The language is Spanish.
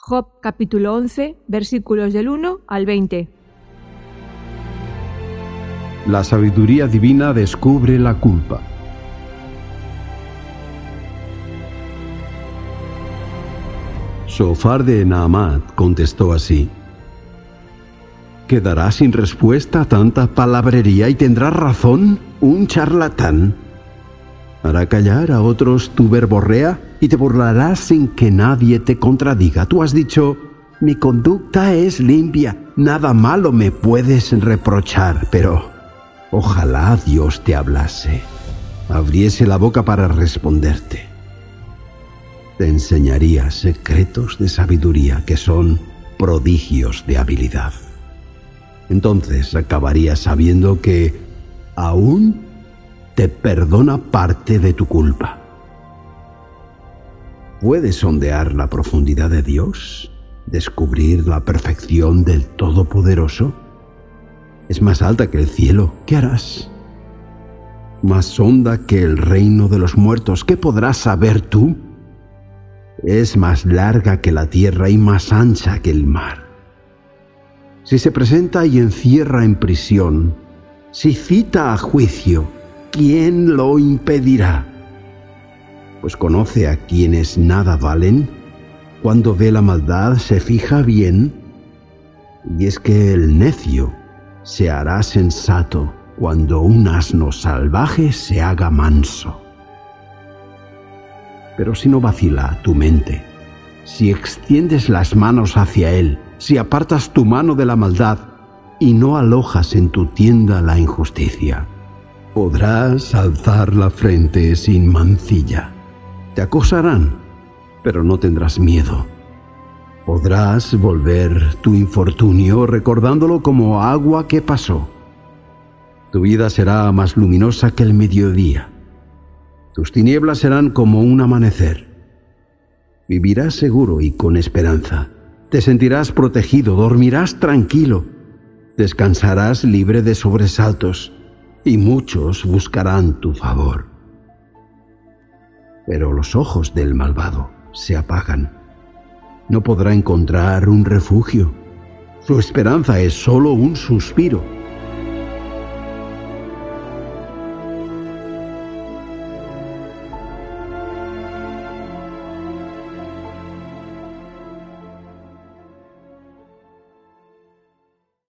Job capítulo 11, versículos del 1 al 20. La sabiduría divina descubre la culpa. Sofar de Naamat contestó así: ¿Quedará sin respuesta tanta palabrería y tendrá razón un charlatán? ¿Hará callar a otros tu verborrea y te burlarás sin que nadie te contradiga? Tú has dicho: mi conducta es limpia, nada malo me puedes reprochar, pero ojalá Dios te hablase, abriese la boca para responderte. Te enseñaría secretos de sabiduría que son prodigios de habilidad. Entonces acabarías sabiendo que aún te perdona parte de tu culpa. ¿Puedes sondear la profundidad de Dios? ¿Descubrir la perfección del Todopoderoso? Es más alta que el cielo, ¿qué harás? Más honda que el reino de los muertos, ¿qué podrás saber tú? Es más larga que la tierra y más ancha que el mar. Si se presenta y encierra en prisión, si cita a juicio, ¿quién lo impedirá? Pues conoce a quienes nada valen. Cuando ve la maldad se fija bien, y es que el necio se hará sensato cuando un asno salvaje se haga manso. Pero si no vacila tu mente, si extiendes las manos hacia él, si apartas tu mano de la maldad y no alojas en tu tienda la injusticia, podrás alzar la frente sin mancilla. Te acosarán, pero no tendrás miedo. Podrás volver tu infortunio recordándolo como agua que pasó. Tu vida será más luminosa que el mediodía. Tus tinieblas serán como un amanecer. Vivirás seguro y con esperanza. Te sentirás protegido, dormirás tranquilo. Descansarás libre de sobresaltos, y muchos buscarán tu favor. Pero los ojos del malvado se apagan. No podrá encontrar un refugio. Su esperanza es solo un suspiro.